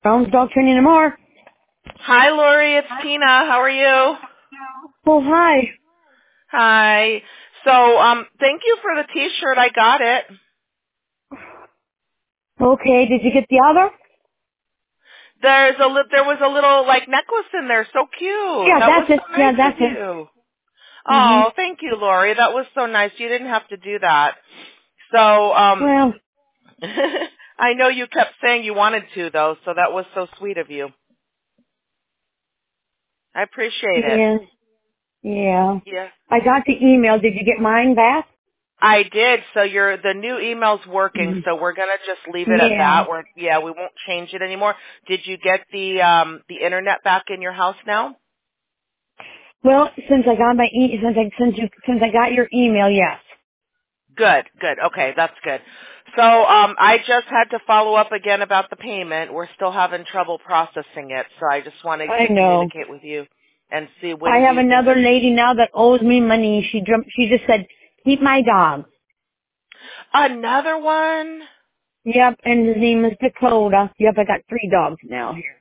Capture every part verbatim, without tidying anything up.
Brown's dog training anymore. Hi, Lori. It's Tina. How are you? Oh, hi. Hi. So, um, thank you for the T-shirt. I got it. Okay, did you get the other? There's a li- there was a little like necklace in there. So cute. Yeah, That was that's it. so Yeah, nice that's of it. you. hmm Oh, thank you, Lori. That was so nice. You didn't have to do that. So, um, Well, I know you kept saying you wanted to, though. So that was so sweet of you. I appreciate it. yeah, yeah. Yeah. I got the email. Did you get mine back? I did. So your the new email's working. hmm So we're gonna just leave it at Yeah. that. We're yeah, we won't change it anymore. Did you get the um the internet back in your house now? Well, since I got my e- since I since you since I got your email, yes. Good, good. Okay, that's good. So um I just had to follow up again about the payment. We're still having trouble processing it. So I just wanted I to know. communicate with you and see I when do have you think another lady now that owes me money. She drum- she just said, "Keep my dog." another one? Yep, and his name is Dakota. Yep, I got three dogs now here.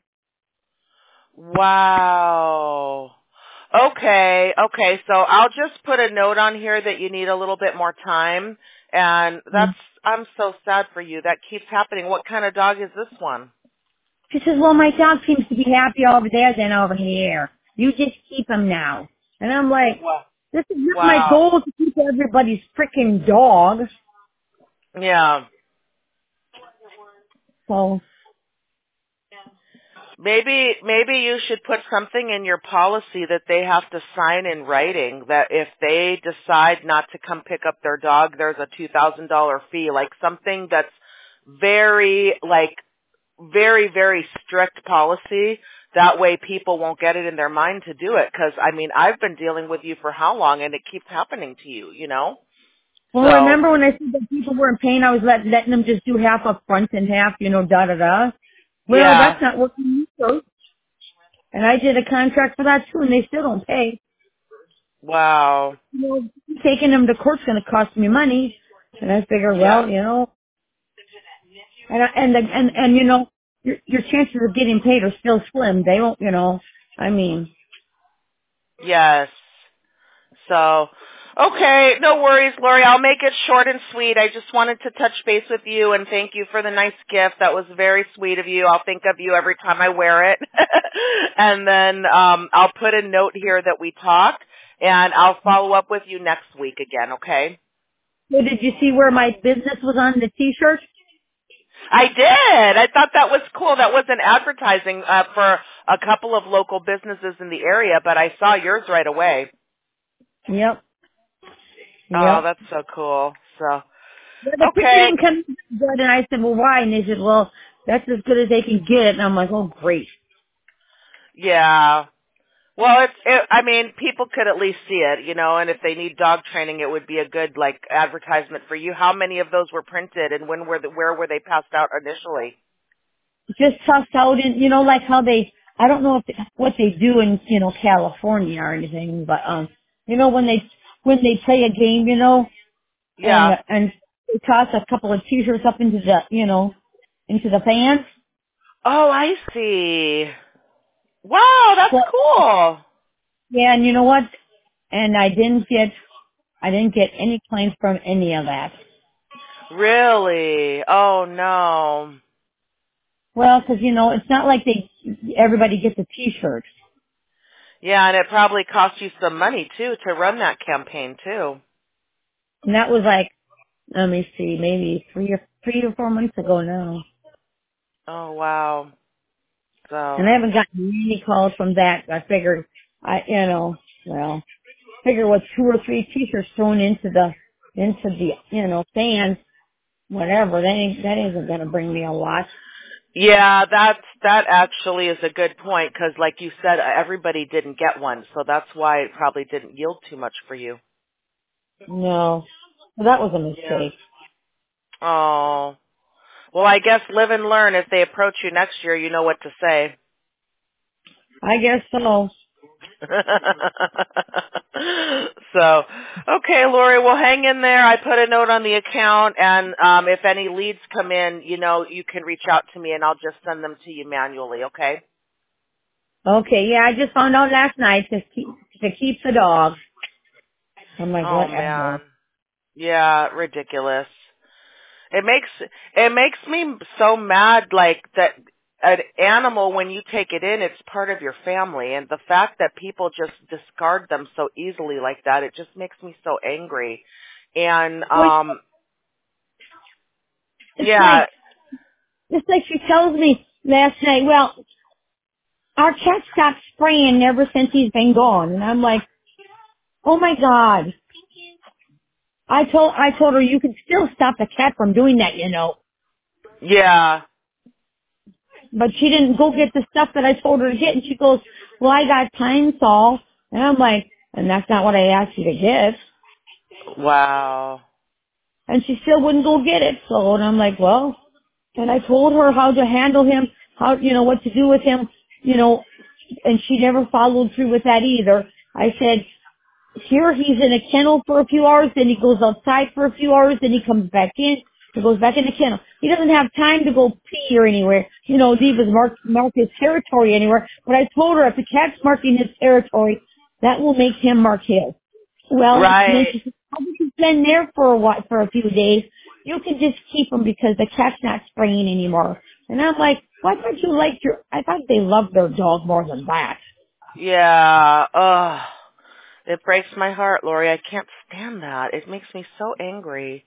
Wow. Okay, okay. So I'll just put a note on here that you need a little bit more time, and that's I'm so sad for you. That keeps happening. What kind of dog is this one? She says, well, my dog seems to be happy over there than over here. You just keep him now. And I'm like, Wow. this is not my Wow. goal to keep everybody's freaking dog. Yeah. So, Maybe maybe you should put something in your policy that they have to sign in writing that if they decide not to come pick up their dog, there's a two thousand dollars fee, like something that's very like very, very strict policy. That way people won't get it in their mind to do it. Because, I mean, I've been dealing with you for how long, and it keeps happening to you, you know? well, So, remember when I said that people were in pain, I was let, letting them just do half up front and half, you know, da da da. Well, yeah. that's not working either. And I did a contract for that too, and they still don't pay. Wow. You know, taking them to court's going to cost me money. And I figure, Yeah. well, you know, And I- and the, and and you know, your your chances of getting paid are still slim. They won't, you know. I mean, Yes. So, okay, no worries, Lori. I'll make it short and sweet. I just wanted to touch base with you and thank you for the nice gift. That was very sweet of you. I'll think of you every time I wear it. And then um, I'll put a note here that we talked, and I'll follow up with you next week again, okay? so did you see where my business was on the T-shirt? I did. I thought that was cool. That wasn't advertising uh, for a couple of local businesses in the area, but I saw yours right away. Yep, Oh, yep. that's so cool. So, Well, the picture okay. didn't come in good, and I said, well, why? And they said, well, that's as good as they can get. And I'm like, oh, great. Yeah. Well, it's. It, I mean, people could at least see it, you know. And if they need dog training, it would be a good like advertisement for you. How many of those were printed, and when were the, where were they passed out initially? Just tossed out, and you know, like how they, I don't know if they, what they do in, you know, California or anything, but um, you know, when they when they play a game, you know, and Yeah. and they toss a couple of T-shirts up into the, you know, into the fans. Oh, I see. Wow, that's Well, cool. yeah, and you know what? And I didn't get, I didn't get any claims from any of that. Really? Oh no. Well, because you know, it's not like they, everybody gets a T-shirt, Yeah, and it probably cost you some money too to run that campaign too. and that was like, let me see, maybe three or three or four months ago now. Oh wow. So And I haven't gotten any calls from that. I figured, I, you know, well, figure with two or three T-shirts thrown into the, into the, you know, fans, whatever, that ain't, that isn't gonna bring me a lot. yeah, that's that actually is a good point because, like you said, everybody didn't get one, so that's why it probably didn't yield too much for you. No. Well, that was a Yeah. mistake. Oh. Well, I guess live and learn. If they approach you next year, you know what to say. I guess so. So, okay, Lori, well, hang in there. I put a note on the account, and um, if any leads come in, you know, you can reach out to me, and I'll just send them to you manually, okay? Okay, yeah, I just found out last night to keep to keep the dog. I'm like, Oh, man. whatever. Yeah, ridiculous. It makes it makes me so mad, like that an animal, when you take it in, it's part of your family, and the fact that people just discard them so easily like that, it just makes me so angry. And Which um, it's like yeah, it's like she tells me last night. Well, our cat stopped spraying ever since he's been gone, and I'm like, oh my god. I told I told her you can still stop the cat from doing that, you know. yeah, But she didn't go get the stuff that I told her to get, and she goes, well, I got Pine Sol. And I'm like, and that's not what I asked you to get. wow, And she still wouldn't go get it. So, and I'm like, well, and I told her how to handle him, how, you know, what to do with him, you know, and she never followed through with that either. I said, here he's in a kennel for a few hours, then he goes outside for a few hours, then he comes back in, he goes back in the kennel. He doesn't have time to go pee or anywhere, you know, leave his mark, mark his territory anywhere. But I told her if the cat's marking his territory, that will make him mark his. Well, and then right, she said, how he's been there for a while, for a few days, you can just keep him because the cat's not spraying anymore. And I'm like, why thought you liked your, I thought they loved their dog more than that. yeah. Ugh, it breaks my heart, Lori. I can't stand that. It makes me so angry.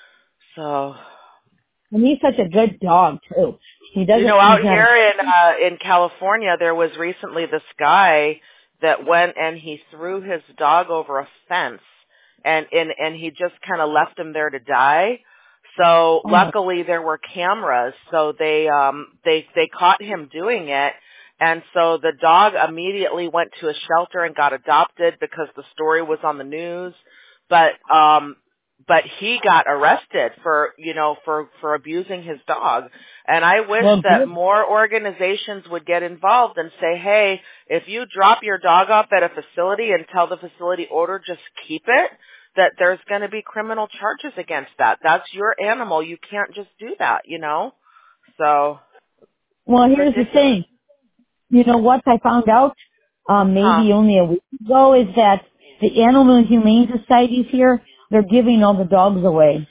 So. And he's such a good dog too. He You know, doesn't, he's out not a, here in uh in California, there was recently this guy that went and he threw his dog over a fence, and and and he just kind of left him there to die. So oh my, luckily there were cameras, so they um they they caught him doing it, and so the dog immediately went to a shelter and got adopted because the story was on the news. But um but he got arrested for, you know, for for abusing his dog. And I wish well that good. more organizations would get involved and say, hey, if you drop your dog off at a facility and tell the facility owner just keep it, that there's going to be criminal charges against that. That's your animal. You can't just do that, you know? So, Well, here's the ridiculous. thing. You know what I found out, um, Huh. maybe only a week ago is that the Animal and Humane Societies here, they're giving all the dogs away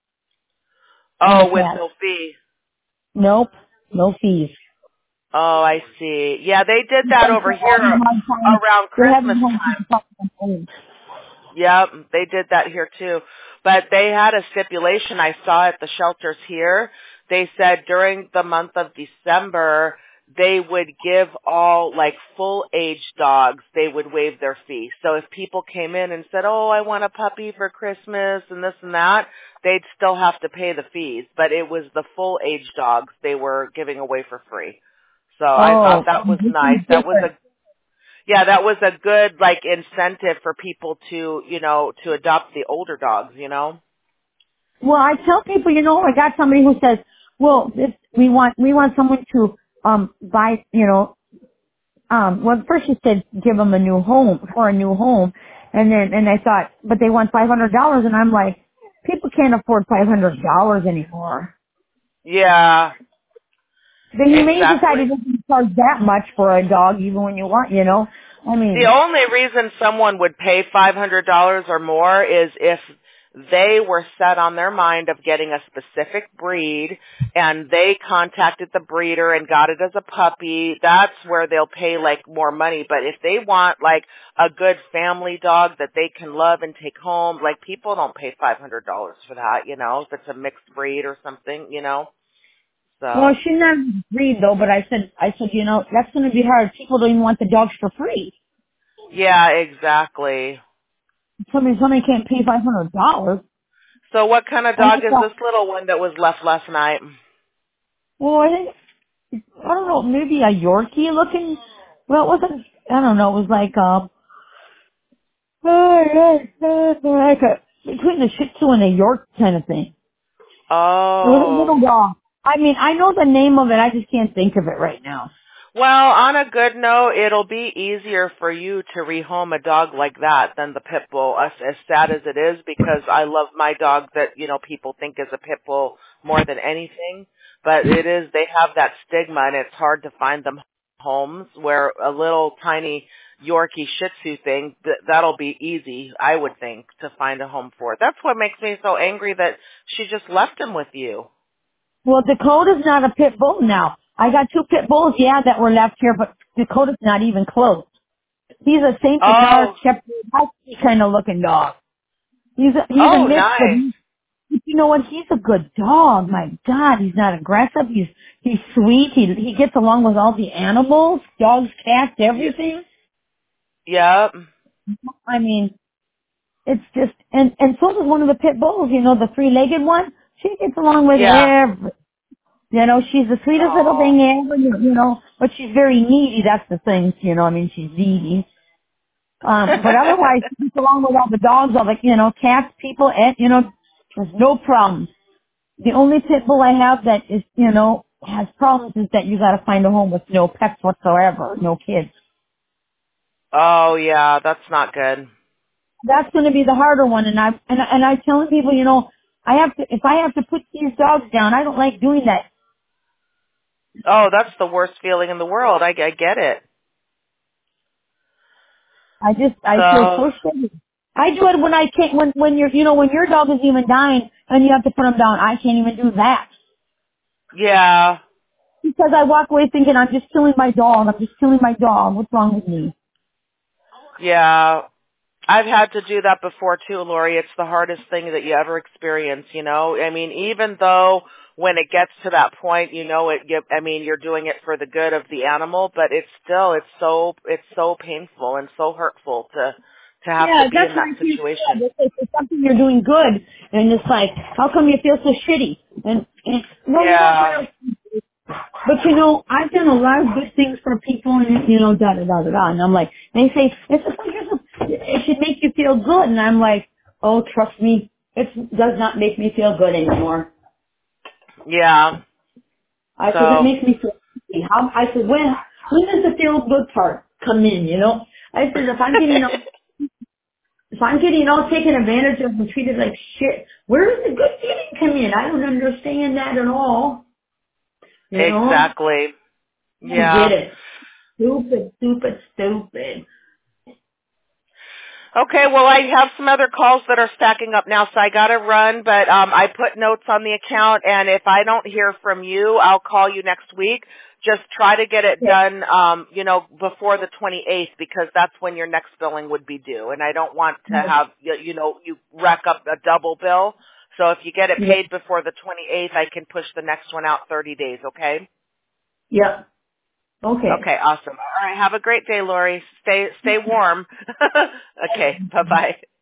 and the Oh, with cats. no fee. Nope, no fees. Oh, I see. Yeah, they did that Because over they're here having a hard time, around they're Christmas having a hard time. time talking to them. Yep, they did that here too. But they had a stipulation I saw at the shelters here. They said during the month of December, they would give all like full age dogs, they would waive their fee. So if people came in and said, oh, I want a puppy for Christmas and this and that, they'd still have to pay the fees. But it was the full age dogs they were giving away for free. So I thought Oh, that was this nice. is That was a different. yeah, that was a good like incentive for people to, you know, to adopt the older dogs, you know? Well, I tell people, you know, I got somebody who says, well, this, we want, we want someone to, um, buy, you know, um, well, first she said give them a new home, for a new home. And then, and I thought, but they want five hundred dollars and I'm like, people can't afford five hundred dollars anymore. Yeah, The Humane exactly. Society doesn't charge that much for a dog even when you want, you know? I The mean, only reason someone would pay five hundred dollars or more is if they were set on their mind of getting a specific breed and they contacted the breeder and got it as a puppy. That's where they'll pay like more money. But if they want like a good family dog that they can love and take home, like people don't pay five hundred dollars for that, you know, if it's a mixed breed or something, you know. well, So, she's not breed though, but I said, I said, you know, that's going to be hard. People don't even want the dogs for free. yeah, exactly. Somebody, somebody can't pay five hundred dollars. So what kind of I dog just is thought, this little one that was left last night? well, I think, I don't know, maybe a Yorkie looking, well, it wasn't, I don't know, it was like, um, oh, yeah, like a, between the Shih Tzu and a York kind of thing. It was a Oh, little dog. I mean, I know the name of it, I just can't think of it right now. Well, on a good note, it'll be easier for you to rehome a dog like that than the pit bull, as, as sad as it is, because I love my dog that, you know, people think is a pit bull more than anything. But it is, they have that stigma, and it's hard to find them homes, where a little tiny Yorkie Shih Tzu thing, th- that'll be easy, I would think, to find a home for. That's what makes me so angry that she just left him with you. Well, Dakota's not a pit bull now. I got two pit bulls, yeah, that were left here, but Dakota's not even close. He's a Saint Bernard Oh, Shepherd Husky kind of looking dog. He's a, he's a oh, mix, but nice. he, but you know what? He's a good dog. My God, he's not aggressive. He's he's sweet. He he gets along with all the animals, dogs, cats, Y- everything. Yep. I mean, it's just and and so does one of the pit bulls. You know, the three-legged one. She gets along with Yeah. every. You know, she's the sweetest little Oh. thing ever. You you know, but she's very needy. That's the thing. You know, I mean, she's needy. Um, but otherwise, she gets along with all the dogs, all the you know, cats, people, and you know, there's no problem. The only pit bull I have that is, you know, has problems is that you gotta find a home with no pets whatsoever, no kids. Oh, yeah, that's not good. That's gonna be the harder one, and I, and, I- and I telling people, you know, I have to, if I have to put these dogs down, I don't like doing that. Oh, that's the worst feeling in the world. I, I get it. I just, I feel So, so shitty. I do it when I can't, when, when you're, you know, when your dog is even dying and you have to put them down, I can't even do that. yeah, Because I walk away thinking, I'm just killing my dog, I'm just killing my dog, what's wrong with me? yeah. I've had to do that before too, Lori. It's the hardest thing that you ever experience, you know? I mean, even though when it gets to that point, you know, it, you, I mean, you're doing it for the good of the animal, but it's still, it's so, it's so painful and so hurtful to, to have to Yeah, be that's in what that I feel situation. bad. It's, it's it's something you're doing good, and it's like, how come you feel so shitty? And, and well, you don't Yeah, really. But you know, I've done a lot of good things for people, and you know, da da da da da. And I'm like, they say it's just like it's a- it should make you feel good, and I'm like, oh, trust me, it does not make me feel good anymore. yeah. I said it So, makes me feel. shitty. How I said when when does the feel good part come in? You know, I said if I'm getting all if I'm getting all taken advantage of and treated like shit, where does the good feeling come in? I don't understand that at all. You know, exactly. I don't get Yeah. it. Stupid, stupid, stupid. Okay, well, I have some other calls that are stacking up now, so I got to run, but um, I put notes on the account, and if I don't hear from you, I'll call you next week. Just try to get it Okay. done, um, you know, before the twenty-eighth, because that's when your next billing would be due, and I don't want to have, you you know, you rack up a double bill. So if you get it Yeah. paid before the twenty-eighth, I can push the next one out thirty days, okay? Yeah. Okay. Okay, awesome. All right, have a great day, Lori. Stay stay warm. Okay, bye-bye.